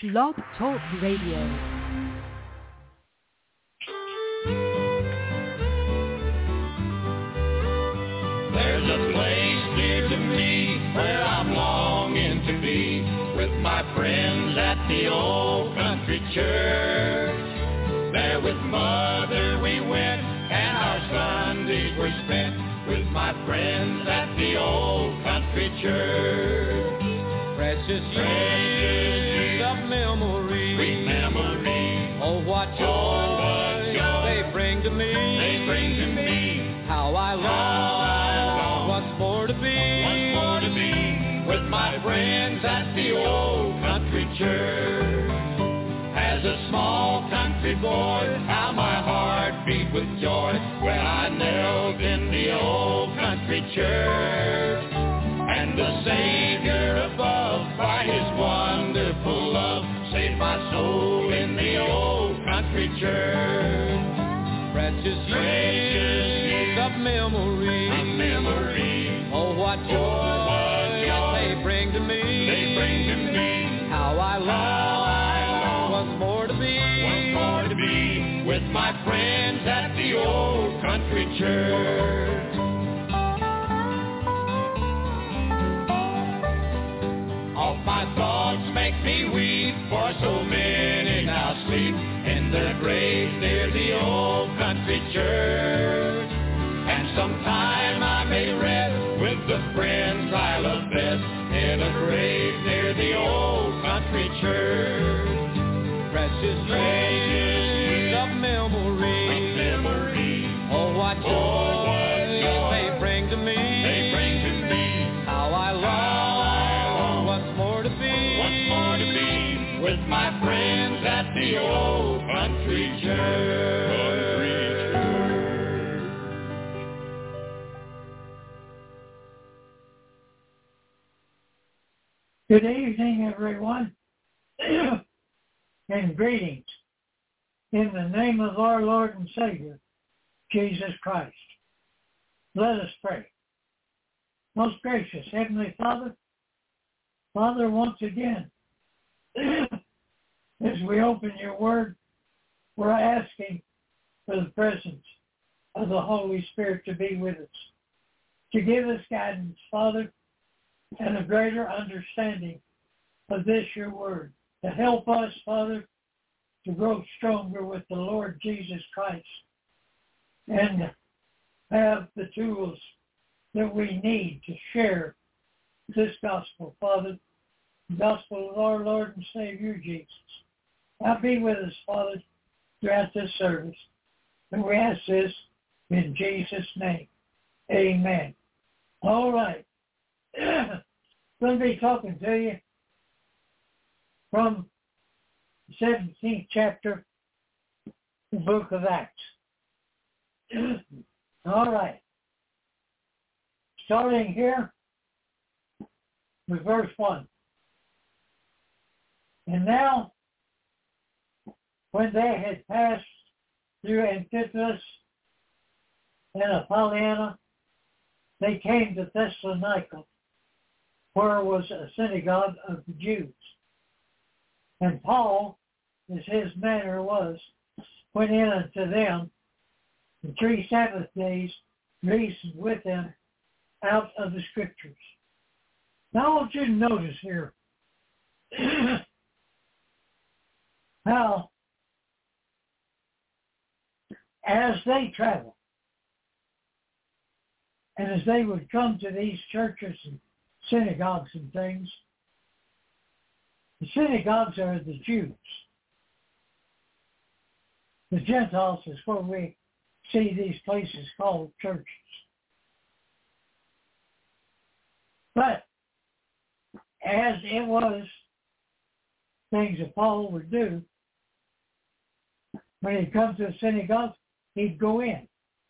Blog Talk Radio. There's a place near to me where I'm longing to be with my friends at the old country church. There with Mother we went and our Sundays were spent with my friends at the old country church. Precious years of memory, sweet memory. Oh, what joy they bring to me. They bring to me. How I long once more to be with my friends at the old country church. As a small country boy, how my heart beat with joy when I knelt in the old country church. And the Savior above, by His wonderful love, saved my soul in the old country church. Precious years of memory, oh, what joy they bring to me. They bring to me. How I long once more to be with my friends at the old country church. All my thoughts make me weep, for so many now sleep in their graves near the old country church. And sometime I may rest with the friends I love best in a grave near the old country church. Precious years of memory, oh, what joy they bring to me. They bring to me. How I long once more to be with my friends at the old country church. Good evening, everyone, and greetings in the name of our Lord and Savior, Jesus Christ. Let us pray. Most gracious Heavenly Father, once again, as we open your word, we're asking for the presence of the Holy Spirit to be with us, to give us guidance, Father, and a greater understanding of this, your word, to help us, Father, to grow stronger with the Lord Jesus Christ and have the tools that we need to share this gospel, Father, the gospel of our Lord and Savior Jesus. Now be with us, Father, throughout this service. And we ask this in Jesus' name. Amen. All right. I'm going to be talking to you from the 17th chapter of the book of Acts. All right. Starting here with verse 1. And now, when they had passed through Amphipolis and Apollonia, they came to Thessalonica, where was a synagogue of the Jews. And Paul, as his manner was, went in unto them, and 3 Sabbath days reasoned with them out of the Scriptures. Now I want you to notice here how as they traveled, and as they would come to these churches and synagogues and things, the synagogues are the Jews. The Gentiles is where we see these places called churches. But as it was things that Paul would do, when he'd come to a synagogue, he'd go in.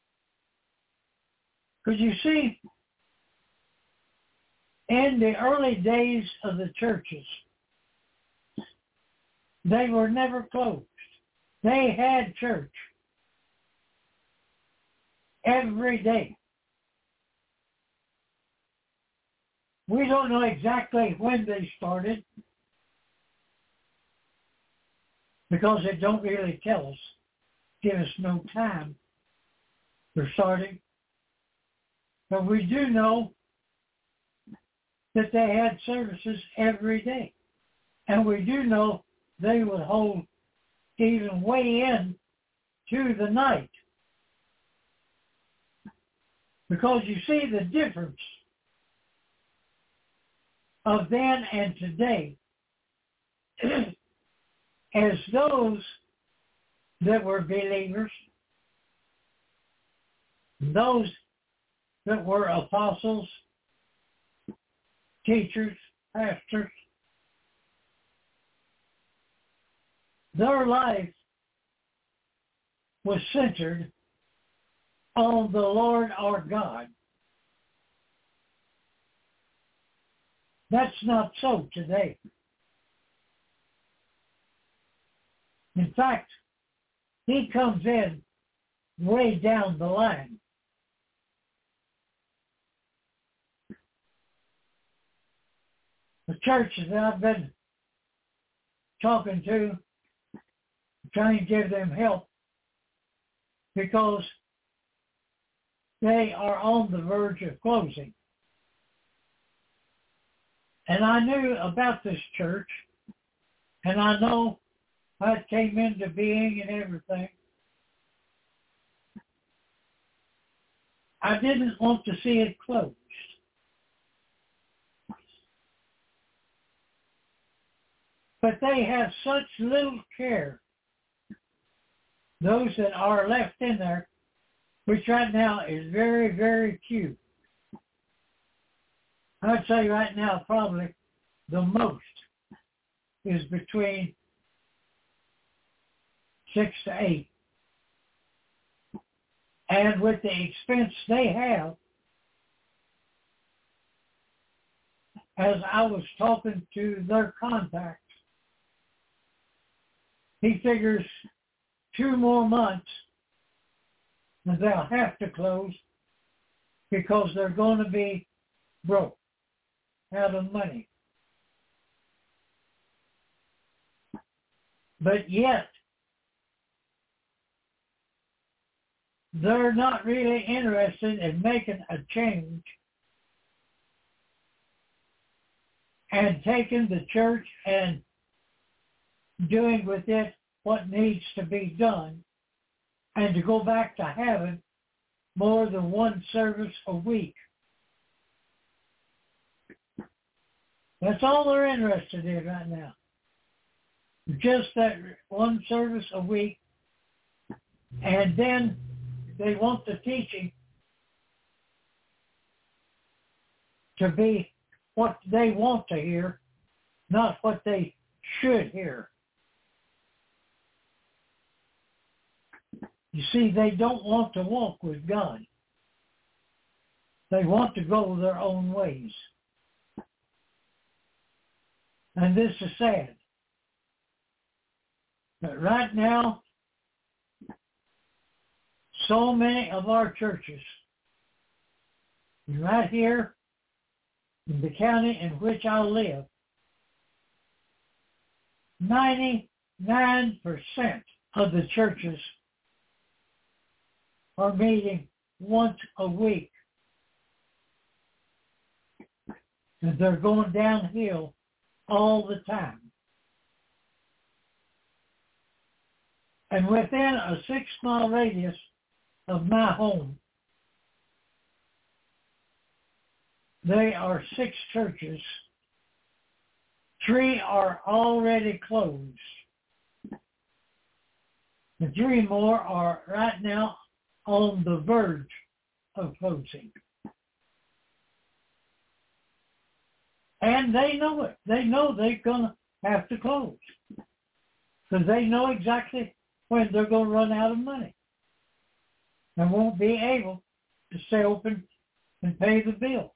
Because you see, in the early days of the churches, they were never closed. They had church every day. We don't know exactly when they started, because it don't really tell us, give us no time for starting. But we do know that they had services every day. And we do know they would hold even way in to the night. Because you see the difference of then and today. As those that were believers, those that were apostles, teachers, pastors, their life was centered on the Lord our God. That's not so today. In fact, he comes in way down the line. The churches that I've been talking to, trying to give them help, because they are on the verge of closing. And I knew about this church, and I know how it came into being and everything. I didn't want to see it closed. But they have such little care, those that are left in there, which right now is very, very few. I'd say right now probably the most is between 6 to 8. And with the expense they have, as I was talking to their contact, he figures 2 more months and they'll have to close because they're going to be broke, out of money. But yet, they're not really interested in making a change and taking the church and doing with it what needs to be done, and to go back to having more than one service a week. That's all they're interested in right now. Just that one service a week, and then they want the teaching to be what they want to hear, not what they should hear. You see, they don't want to walk with God. They want to go their own ways. And this is sad. But right now, so many of our churches, right here in the county in which I live, 99% of the churches are meeting once a week. And they're going downhill all the time. And within a 6-mile radius of my home, there are 6 churches. 3 are already closed. The 3 more are right now on the verge of closing. And they know it. They know they're going to have to close. Because they know exactly when they're going to run out of money and won't be able to stay open and pay the bill.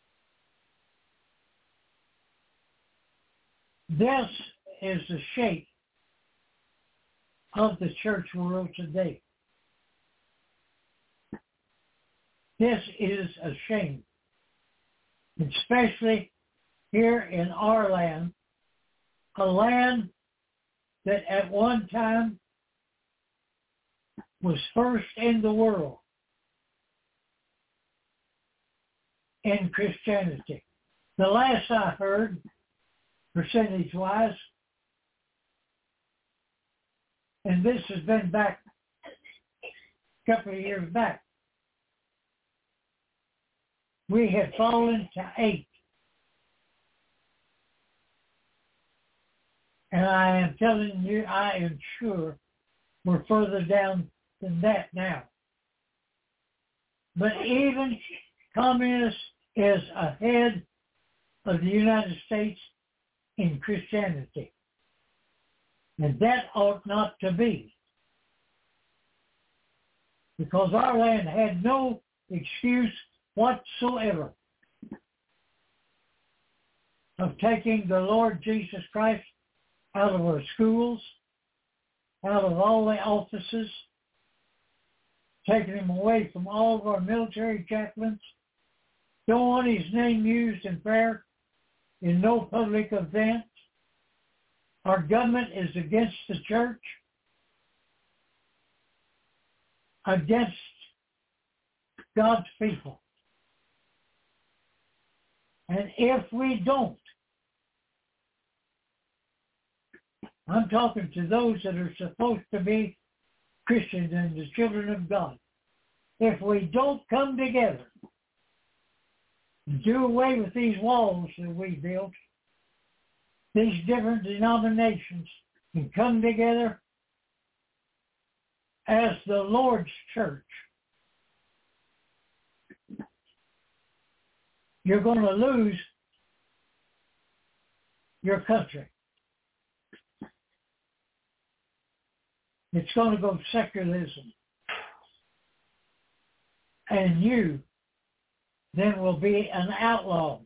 This is the shape of the church world today. This is a shame, especially here in our land, a land that at one time was first in the world in Christianity. The last I heard, percentage-wise, and this has been back a couple of years back, we had fallen to 8. And I am telling you, I am sure we're further down than that now. But even communist is ahead of the United States in Christianity. And that ought not to be. Because our land had no excuse whatsoever of taking the Lord Jesus Christ out of our schools, out of all the offices, taking him away from all of our military chaplains. Don't want his name used in prayer in no public event. Our government is against the church, against God's people. And if we don't, I'm talking to those that are supposed to be Christians and the children of God. If we don't come together and do away with these walls that we built, these different denominations, and come together as the Lord's church, you're going to lose your country. It's going to go secularism. And you then will be an outlaw.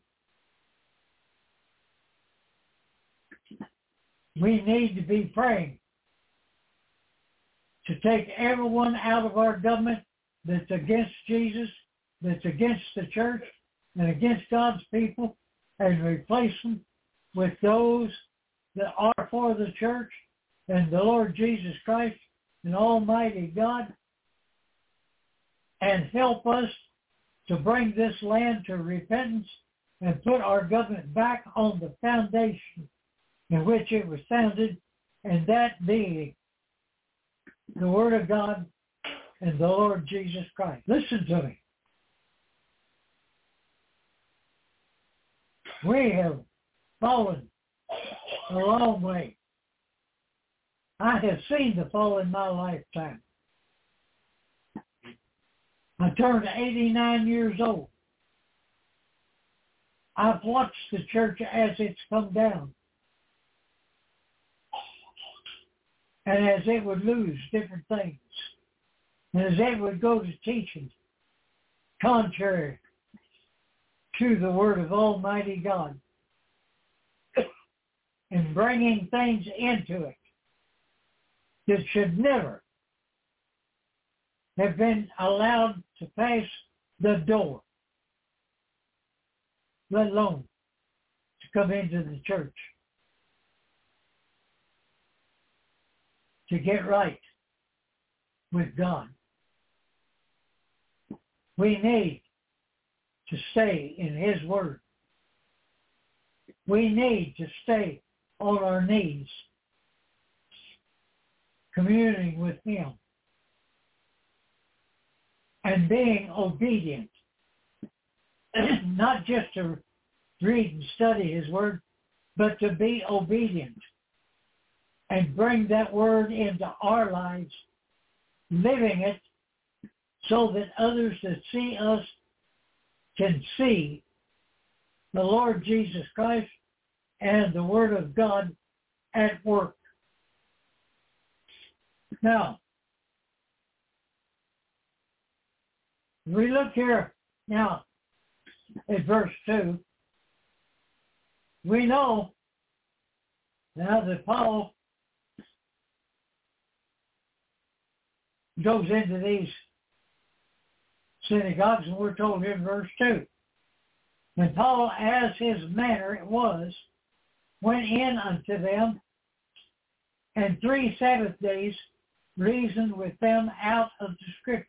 We need to be praying to take everyone out of our government that's against Jesus, that's against the church, and against God's people, and replace them with those that are for the church and the Lord Jesus Christ and Almighty God, and help us to bring this land to repentance and put our government back on the foundation in which it was founded, and that being the Word of God and the Lord Jesus Christ. Listen to me. We have fallen a long way. I have seen the fall in my lifetime. I turned 89 years old. I've watched the church as it's come down. And as it would lose different things. And as it would go to teaching contrary to the Word of Almighty God. And bringing things into it that should never have been allowed to pass the door, let alone to come into the church, to get right with God. We need to stay in His Word. We need to stay on our knees, communing with Him and being obedient. Not just to read and study His Word, but to be obedient and bring that Word into our lives, living it so that others that see us can see the Lord Jesus Christ and the Word of God at work. Now, we look here now at verse 2. We know now that Paul goes into these synagogues, and we're told here in verse 2. And Paul, as his manner it was, went in unto them and 3 Sabbath days reasoned with them out of the Scripture.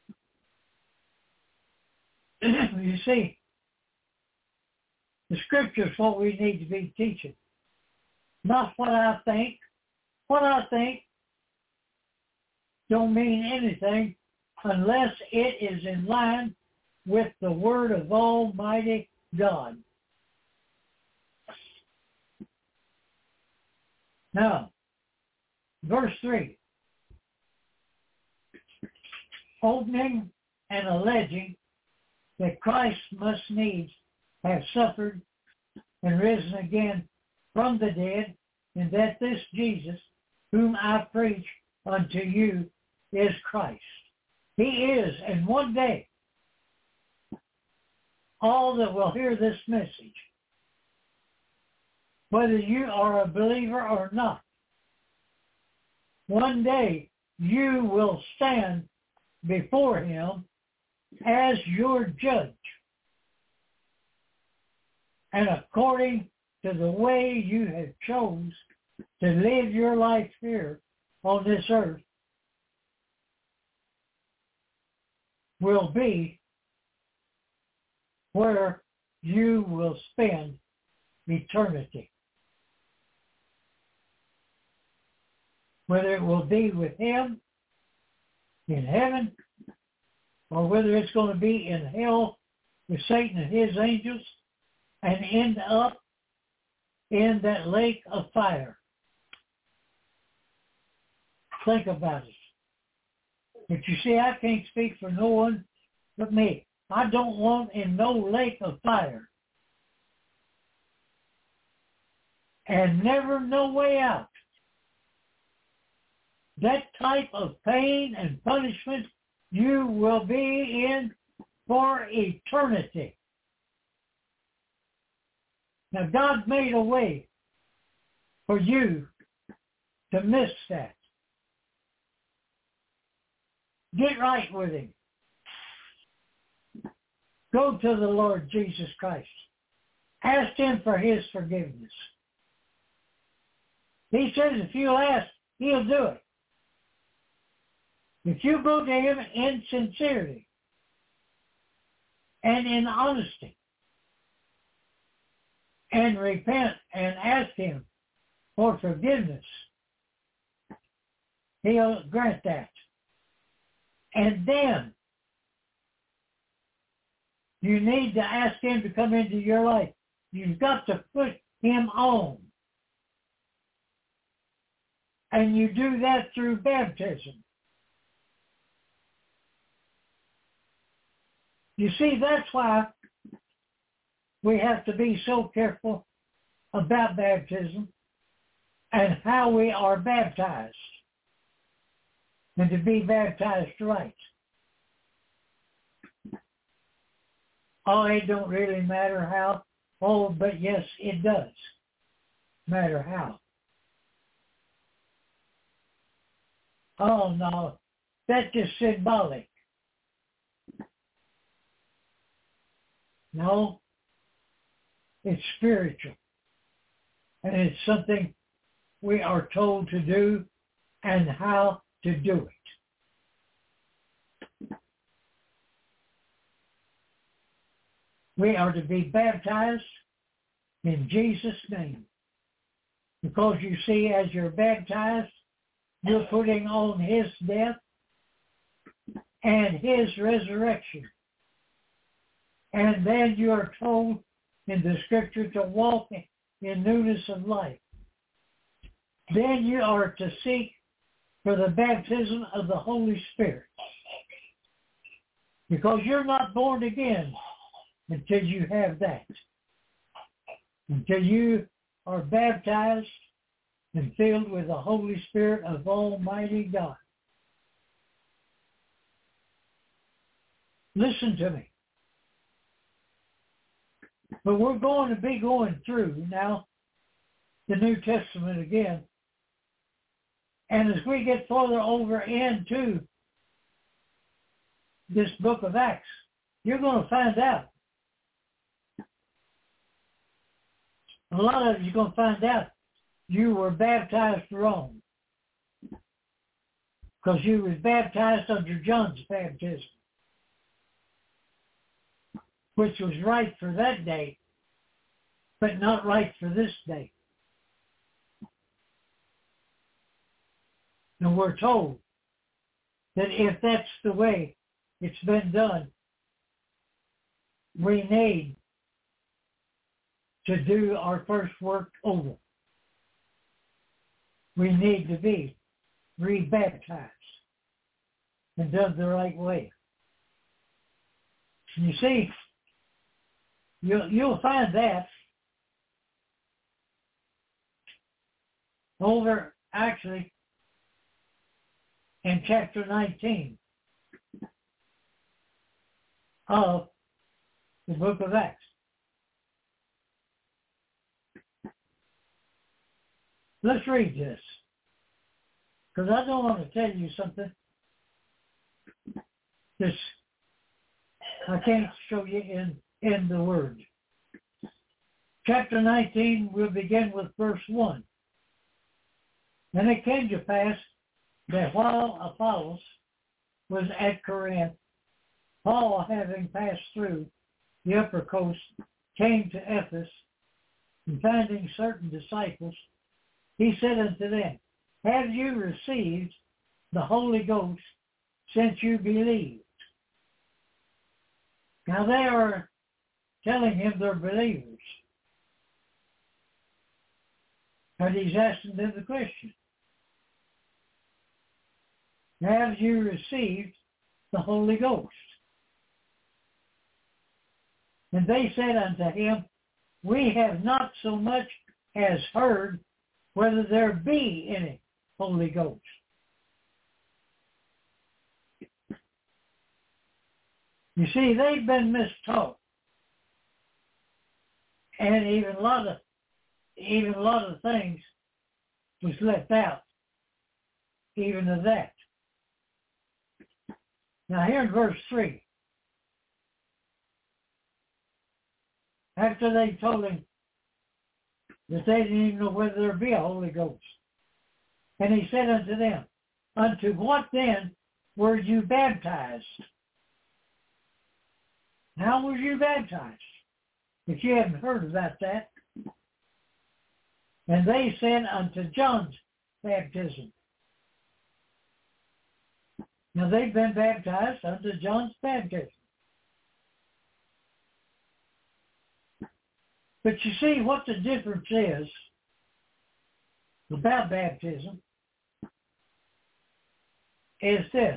You see, the Scripture is what we need to be teaching. Not what I think. What I think don't mean anything unless it is in line with the Word of Almighty God. Now, verse 3. Opening and alleging that Christ must needs have suffered and risen again from the dead, and that this Jesus, whom I preach unto you, is Christ. He is, and one day, all that will hear this message, whether you are a believer or not, one day you will stand before him as your judge. And according to the way you have chose to live your life here on this earth will be where you will spend eternity. Whether it will be with him in heaven or whether it's going to be in hell with Satan and his angels and end up in that lake of fire. Think about it. But you see, I can't speak for no one but me. I don't want in no lake of fire. And never no way out. That type of pain and punishment you will be in for eternity. Now, God made a way for you to miss that. Get right with him. Go to the Lord Jesus Christ. Ask him for his forgiveness. He says if you'll ask, he'll do it. If you go to him in sincerity and in honesty and repent and ask him for forgiveness, he'll grant that. And then you need to ask him to come into your life. You've got to put him on. And you do that through baptism. You see, that's why we have to be so careful about baptism and how we are baptized. And to be baptized right. Oh, it don't really matter how. Oh, but yes, it does matter how. Oh, no, that's just symbolic. No, it's spiritual. And it's something we are told to do and how to do it. We are to be baptized in Jesus' name. Because you see, as you're baptized, you're putting on his death and his resurrection. And then you are told in the Scripture to walk in newness of life. Then you are to seek for the baptism of the Holy Spirit. Because you're not born again until you have that. Until you are baptized and filled with the Holy Spirit of Almighty God. Listen to me. But we're going to be going through now the New Testament again. And as we get further over into this book of Acts, you're going to find out. A lot of you're going to find out you were baptized wrong. because you was baptized under John's baptism, which was right for that day, but not right for this day. And we're told that if that's the way it's been done, we need to do our first work over. We need to be rebaptized and done the right way. You see, you'll find that over actually in chapter 19 of the book of Acts. Let's read this, because I don't want to tell you something this I can't show you in the Word. Chapter 19, we'll begin with verse 1. And it came to pass that while Apollos was at Corinth, Paul, having passed through the upper coast, came to Ephesus, and finding certain disciples, he said unto them, Have you received the Holy Ghost since you believed? Now they are telling him they're believers. But he's asking them the question. Have you received the Holy Ghost? And they said unto him, We have not so much as heard whether there be any Holy Ghost. You see, they've been mistaught. And even a lot of things was left out, even of that. Now here in verse 3, after they told him that they didn't even know whether there be a Holy Ghost, and he said unto them, Unto what then were you baptized? How were you baptized? If you haven't heard about that. And they said unto John's baptism. Now they've been baptized unto John's baptism. But you see what the difference is about baptism is this.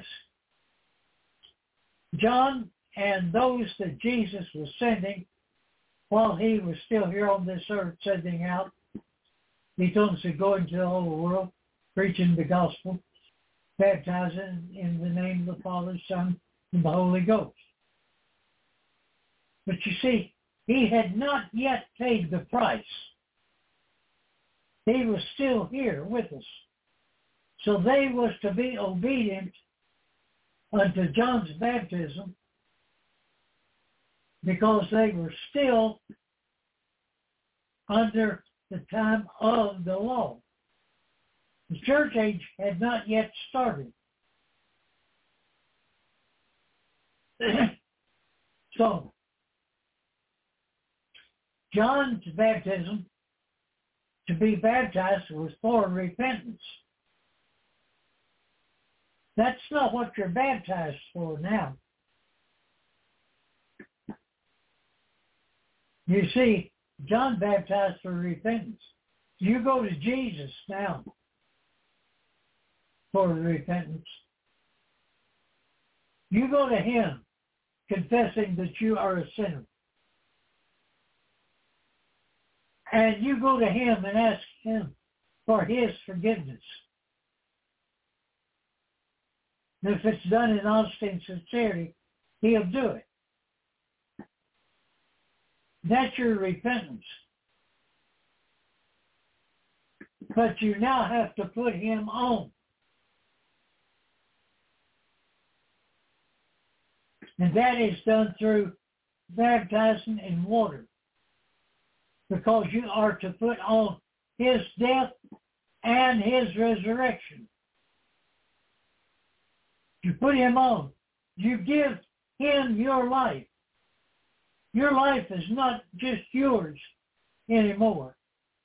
John and those that Jesus was sending while he was still here on this earth sending out, he told us to go into the whole world, preaching the gospel, baptizing in the name of the Father, Son, and the Holy Ghost. But you see, he had not yet paid the price. He was still here with us. So they was to be obedient unto John's baptism because they were still under the time of the law. The church age had not yet started. So, John's baptism, to be baptized, was for repentance. That's not what you're baptized for now. You see, John baptized for repentance. You go to Jesus now for repentance. You go to him confessing that you are a sinner. And you go to him and ask him for his forgiveness. And if it's done in honesty and sincerity, he'll do it. That's your repentance. But you now have to put him on. And that is done through baptizing in water. Because you are to put on his death and his resurrection. You put him on. You give him your life. Your life is not just yours anymore.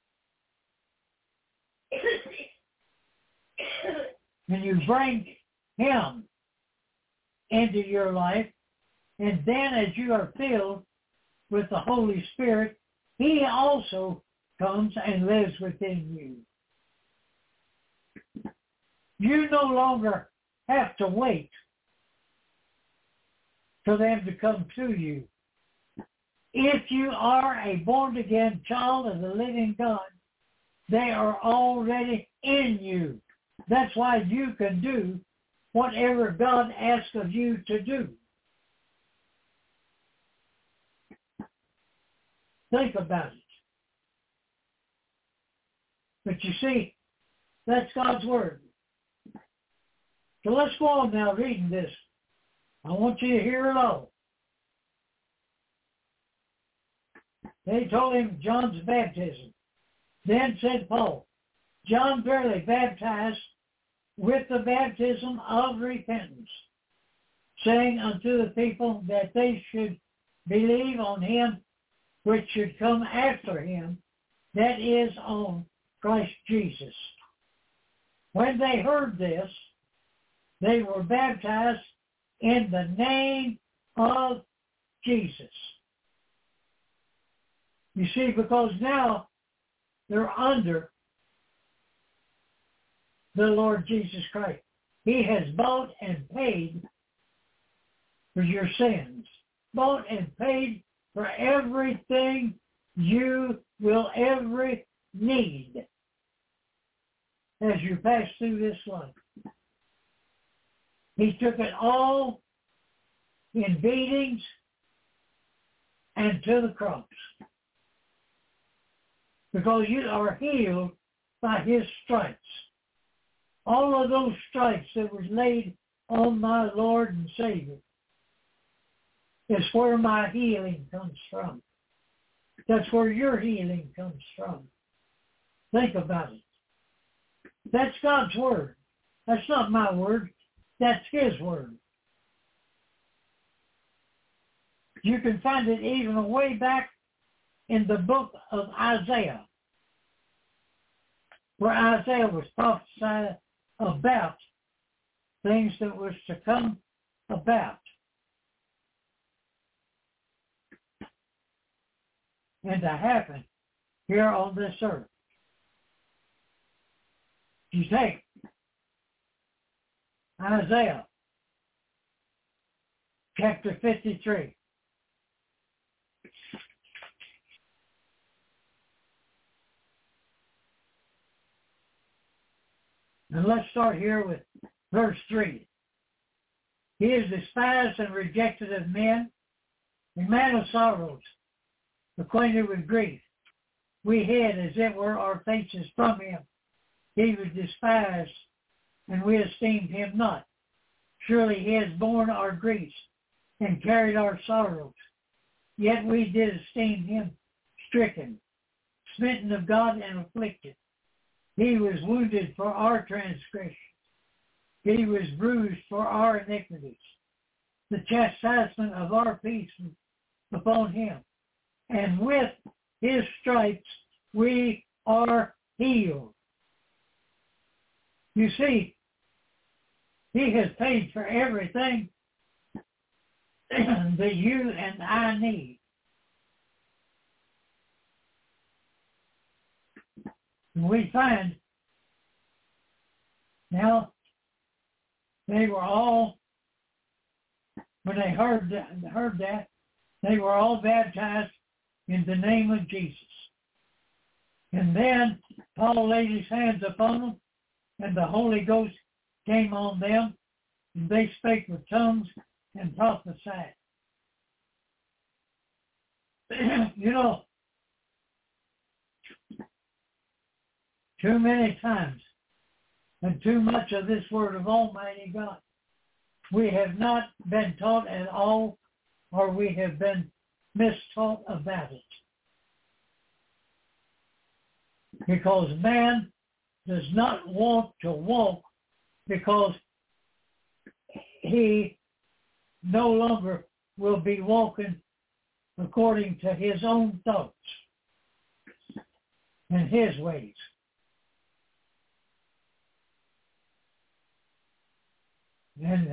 And you bring him into your life, and then as you are filled with the Holy Spirit, he also comes and lives within you. You no longer have to wait for them to come to you. If you are a born-again child of the living God, they are already in you. That's why you can do whatever God asks of you to do. Think about it. But you see, that's God's Word. So let's go on now reading this. I want you to hear it all. They told him John's baptism. Then said Paul, John verily baptized with the baptism of repentance, saying unto the people that they should believe on him which should come after him, that is, on Christ Jesus. When they heard this, they were baptized in the name of Jesus. You see, because now they're under the Lord Jesus Christ. He has bought and paid for your sins. Bought and paid for everything you will ever need as you pass through this life. He took it all in beatings and to the cross. Because you are healed by his stripes. All of those stripes that was laid on my Lord and Savior is where my healing comes from. That's where your healing comes from. Think about it. That's God's Word. That's not my word. That's his Word. You can find it even way back in the book of Isaiah, where Isaiah was prophesying about things that was to come about. And to happen here on this earth. You take Isaiah chapter 53. And let's start here with verse 3. He is despised and rejected of men, a man of sorrows, acquainted with grief. We hid, as it were, our faces from him. He was despised, and we esteemed him not. Surely he has borne our griefs and carried our sorrows. Yet we did esteem him stricken, smitten of God, and afflicted. He was wounded for our transgressions. He was bruised for our iniquities. The chastisement of our peace was upon him. And with his stripes we are healed. You see, he has paid for everything that you and I need. We find now they were all, when they heard that, they were all baptized in the name of Jesus. And then Paul laid his hands upon them, and the Holy Ghost came on them, and they spake with tongues and prophesied. You know, too many times, and too much of this word of Almighty God, we have not been taught at all, or we have been mistaught about it. Because man does not want to walk because he no longer will be walking according to his own thoughts and his ways. And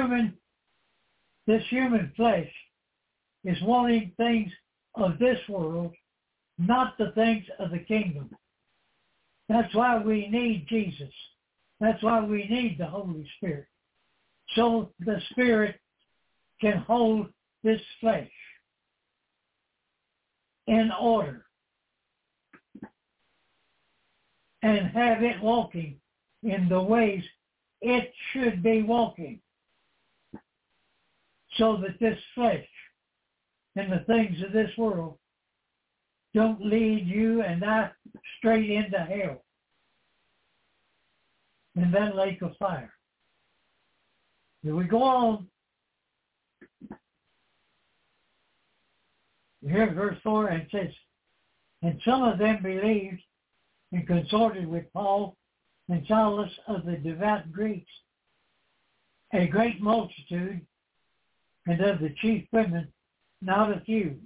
this human flesh is wanting things of this world, not the things of the kingdom. That's why we need Jesus. That's why we need the Holy Spirit. So the Spirit can hold this flesh in order and have it walking in the ways it should be walking, so that this flesh and the things of this world don't lead you and I straight into hell in that lake of fire. Here we go on. Here verse 4, and it says, and some of them believed and consorted with Paul and Silas of the devout Greeks, a great multitude, and of the chief women, not a few.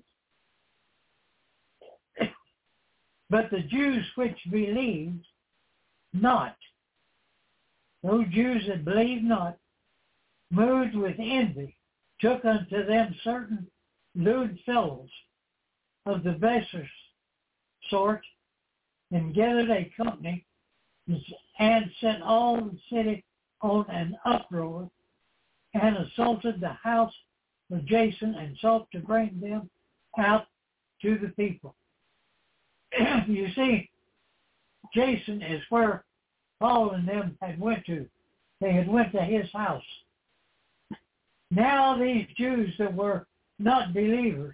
But the Jews which believed not, those Jews that believed not, moved with envy, took unto them certain lewd fellows of the baser sort, and gathered a company, and set all the city on an uproar, and assaulted the house of Jason, and sought to bring them out to the people. You see, Jason is where Paul and them had went to. They had went to his house. Now these Jews that were not believers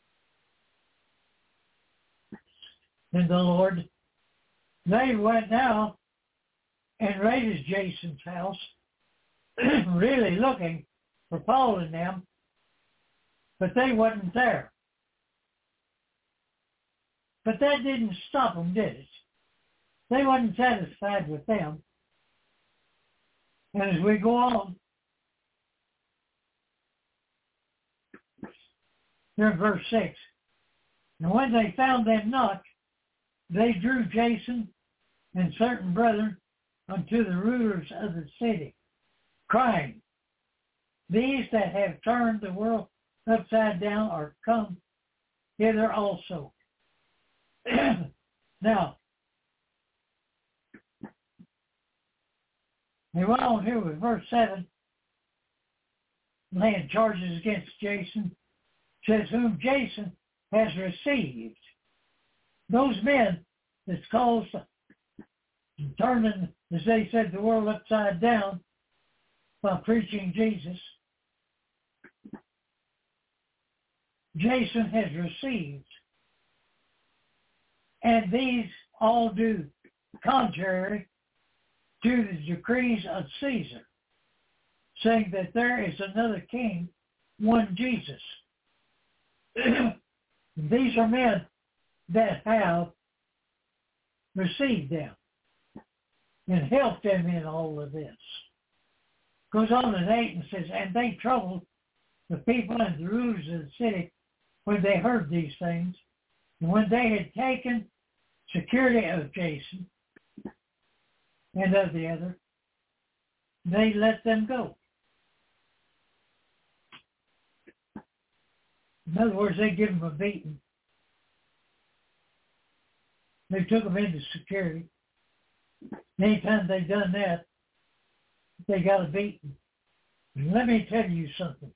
in the Lord, they went now and raided Jason's house, really looking for Paul and them, but they wasn't there. But that didn't stop them, did it? They wasn't satisfied with them. And as we go on, here in verse 6, and when they found them not, they drew Jason and certain brethren unto the rulers of the city, crying, these that have turned the world upside down are come hither also. Now, they went on here with verse 7, laying charges against Jason, says, whom Jason has received. Those men that's caused turning, as they said, the world upside down by preaching Jesus, Jason has received. And these all do contrary to the decrees of Caesar, saying that there is another king, one Jesus. These are men that have received them and helped them in all of this. Goes on in 8 and says, and they troubled the people and the rulers of the city when they heard these things. And when they had taken security of Jason and of the other, they let them go. In other words, they give them a beating. They took them into security. Anytime they done that, they got a beating. And let me tell you something.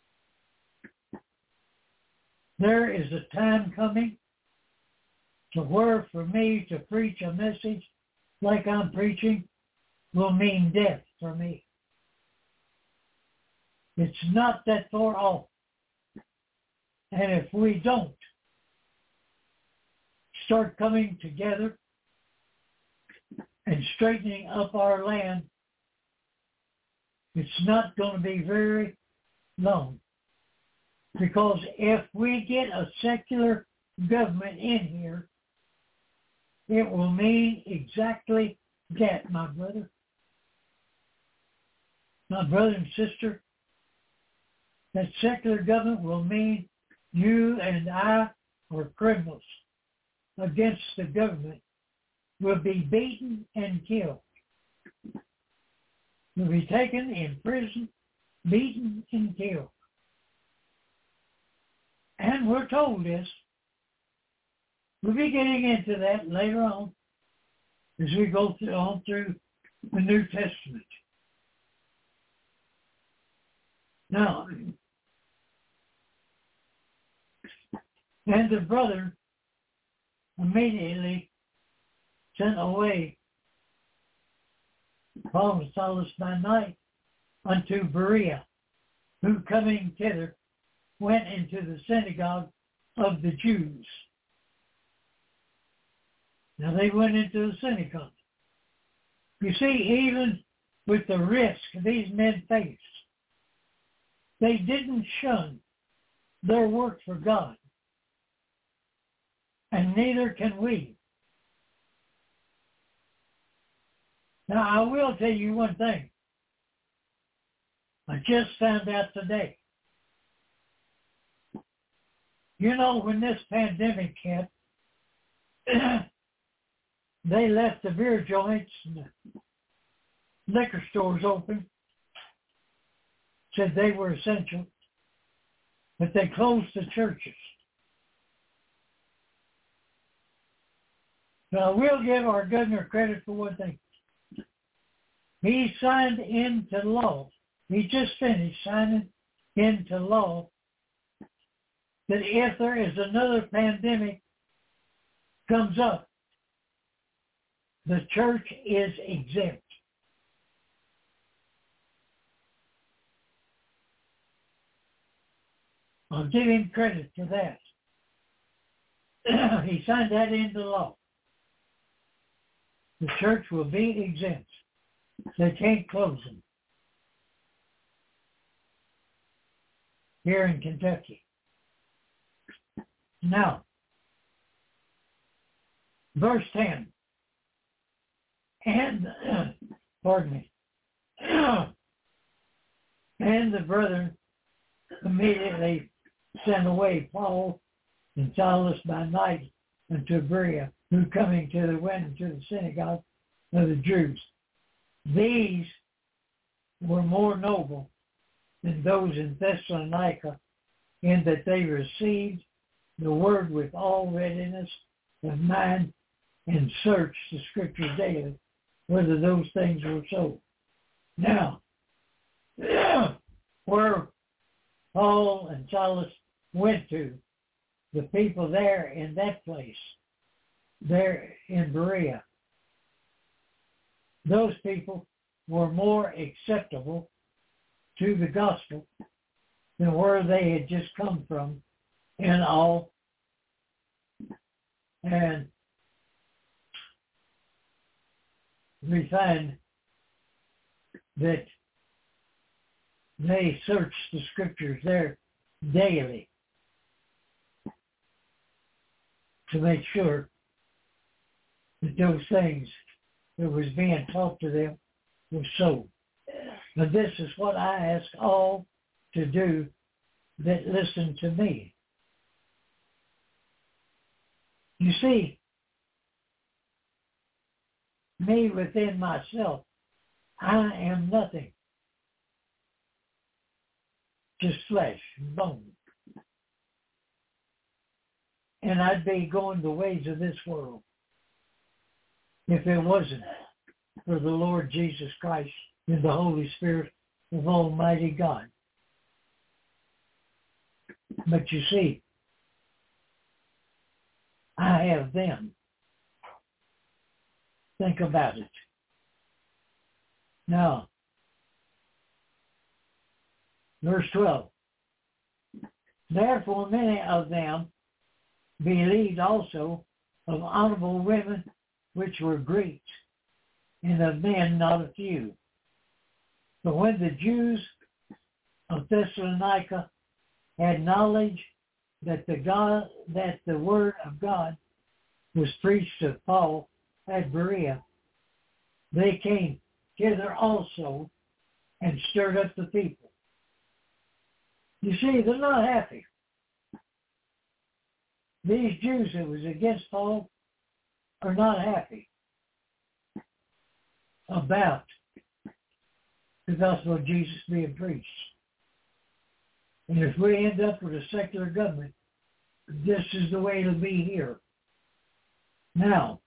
There is a time coming to where for me to preach a message like I'm preaching will mean death for me. It's not that far off. And if we don't start coming together and straightening up our land, it's not going to be very long. Because if we get a secular government in here, it will mean exactly that, my brother. My brother and sister, that secular government will mean you and I are criminals against the government, will be beaten and killed. Will be taken in prison, beaten and killed. And we're told this. We'll be getting into that later on as we go on through the New Testament. Now, and the brother immediately sent away Paul and Silas by night unto Berea, who coming thither went into the synagogue of the Jews. Now they went into the synagogue. You see, even with the risk these men faced, they didn't shun their work for God. And neither can we. Now, I will tell you one thing. I just found out today. You know, when this pandemic hit, they left the beer joints and the liquor stores open, said they were essential, but they closed the churches. Now, we'll give our governor credit for one thing. He signed into law, he just finished signing into law that if there is another pandemic comes up, the church is exempt. I'll give him credit for that. He signed that into law. The church will be exempt. They can't close them here in Kentucky. Now, verse 10. And, pardon me. And the brethren immediately sent away Paul and Silas by night unto Berea, who coming to the went into the synagogue of the Jews. These were more noble than those in Thessalonica, in that they received the word with all readiness of mind and searched the Scripture daily, whether those things were so. Now, where Paul and Silas went to, the people there in that place, there in Berea, those people were more acceptable to the gospel than where they had just come from in all. And we find that they searched the Scriptures there daily to make sure that those things that was being taught to them was so. But this is what I ask all to do that listen to me. You see, me within myself, I am nothing. Just flesh and bone. And I'd be going the ways of this world if it wasn't for the Lord Jesus Christ and the Holy Spirit of Almighty God. But you see, I have them. Think about it. Now, verse 12. Therefore many of them believed also, of honorable women which were Greeks, and of men not a few. But when the Jews of Thessalonica had knowledge that the word of God was preached of Paul at Berea, they came hither also, and stirred up the people. You see, they're not happy. These Jews that was against Paul are not happy about the gospel of Jesus being preached. And if we end up with a secular government, this is the way it'll be here. Now,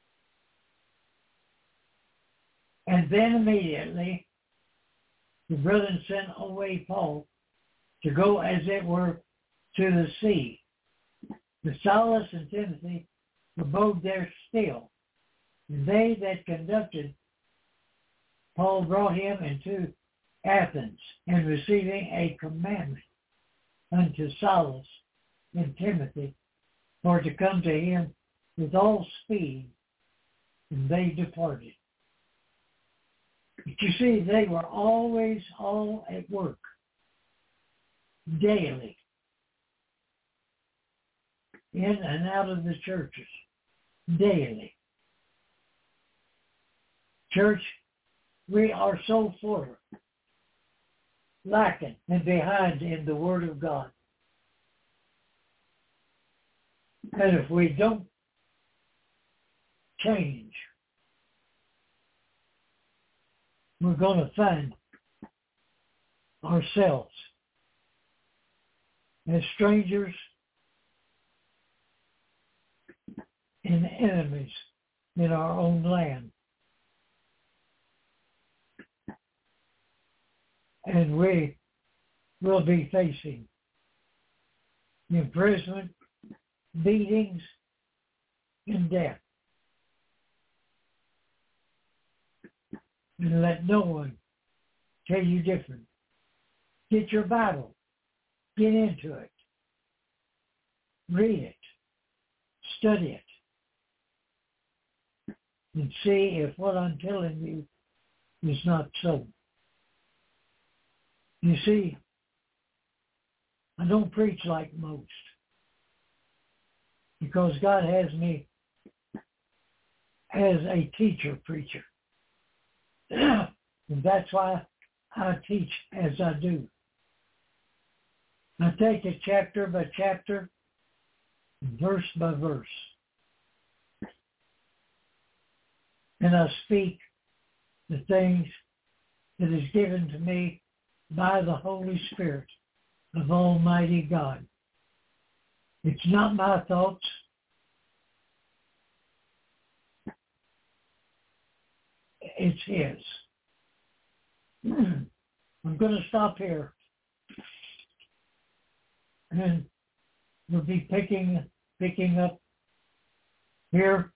and then immediately, the brethren sent away Paul to go, as it were, to the sea. The Silas and Timothy abode there still. And they that conducted Paul brought him into Athens, and receiving a commandment unto Silas and Timothy for to come to him with all speed, and they departed. But you see, they were always all at work, daily, in and out of the churches, daily. Church, we are so far lacking and behind in the Word of God. And if we don't change, we're going to find ourselves as strangers and enemies in our own land. And we will be facing imprisonment, beatings, and death. And let no one tell you different. Get your Bible. Get into it. Read it. Study it. And see if what I'm telling you is not so. You see, I don't preach like most, because God has me as a teacher preacher. And that's why I teach as I do. I take it chapter by chapter, verse by verse. And I speak the things that is given to me by the Holy Spirit of Almighty God. It's not my thoughts. It's His. I'm going to stop here. And we'll be picking up here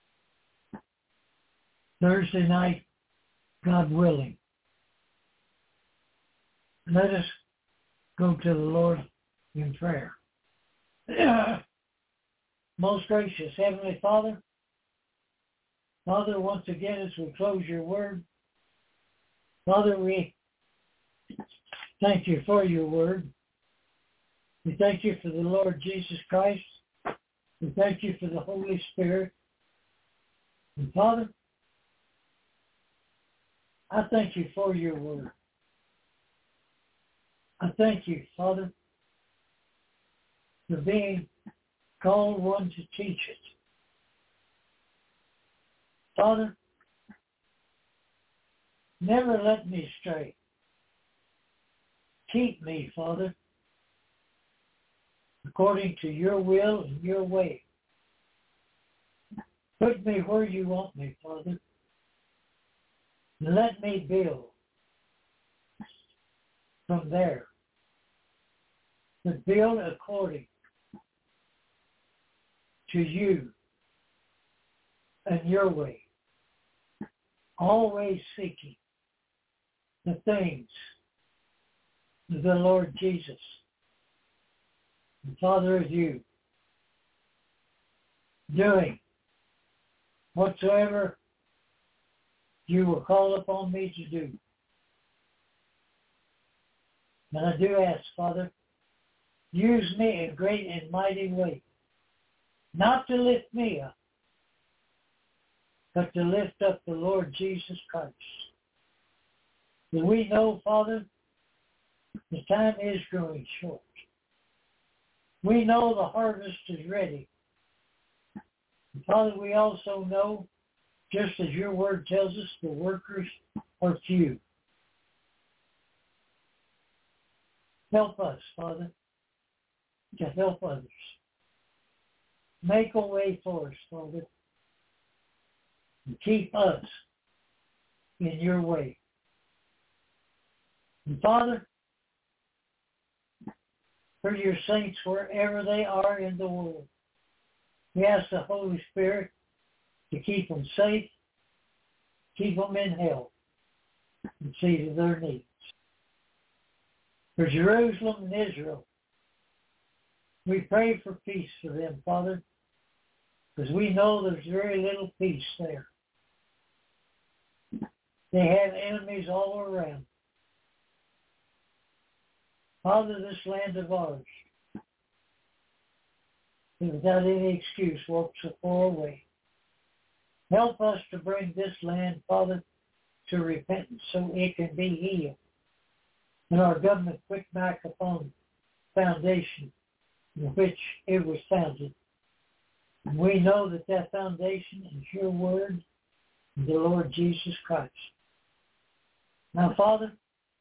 Thursday night, God willing. Let us go to the Lord in prayer. Most gracious Heavenly Father, Father, once again as we close your word, Father, we thank you for your word. We thank you for the Lord Jesus Christ. We thank you for the Holy Spirit. And Father, I thank you for your word. I thank you, Father, for being called one to teach it. Father, never let me stray. Keep me, Father, according to your will and your way. Put me where you want me, Father. Let me build from there. To build according to you and your way. Always seeking the things of the Lord Jesus, the Father of you. Doing whatsoever you will call upon me to do. And I do ask, Father, use me in great and mighty way, not to lift me up, but to lift up the Lord Jesus Christ. But we know, Father, the time is growing short. We know the harvest is ready. And Father, we also know, just as your word tells us, the workers are few. Help us, Father, to help others. Make a way for us, Father, and keep us in your way. And Father, for your saints wherever they are in the world, we ask the Holy Spirit to keep them safe, keep them in health, and see to their needs. For Jerusalem and Israel, we pray for peace for them, Father, because we know there's very little peace there. They have enemies all around. Father, this land of ours, without any excuse, walks so far away. Help us to bring this land, Father, to repentance so it can be healed. And our government put back upon the foundation in which it was founded. And we know that that foundation is your word and the Lord Jesus Christ. Now, Father,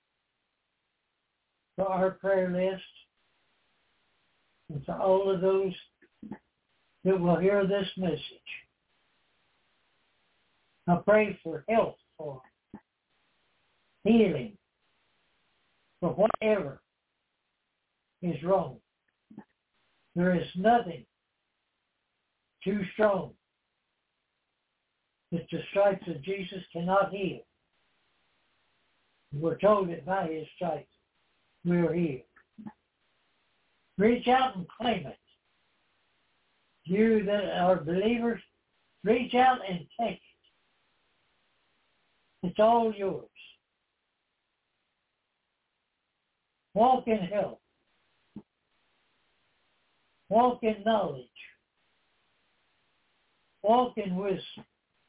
for our prayer list, and for all of those that will hear this message, I pray for health, for healing, for whatever is wrong. There is nothing too strong that the stripes of Jesus cannot heal. We're told that by his stripes we are healed. Reach out and claim it. You that are believers, reach out and take it. It's all yours. Walk in health. Walk in knowledge. Walk in wisdom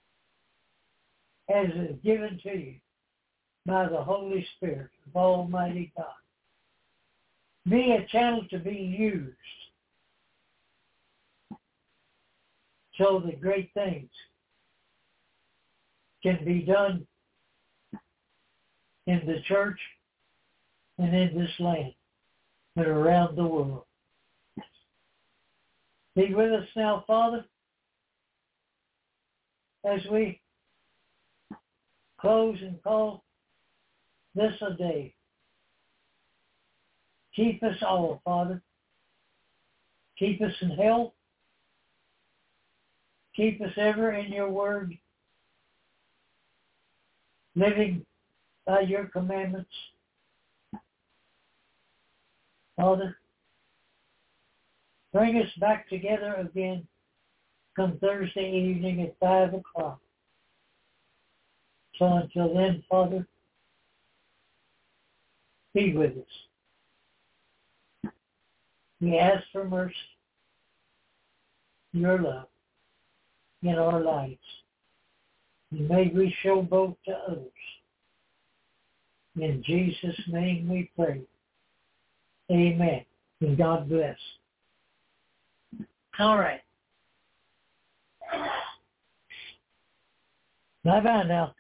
as is given to you by the Holy Spirit of Almighty God. Be a channel to be used so that great things can be done in the church and in this land and around the world. Be with us now, Father, as we close and call this a day. Keep us all, Father. Keep us in health. Keep us ever in your word, living by your commandments. Father, bring us back together again come Thursday evening at 5 o'clock. So until then, Father, be with us. We ask for mercy, your love in our lives. And may we show both to others. In Jesus' name we pray. Amen. And God bless. All right. Bye-bye now.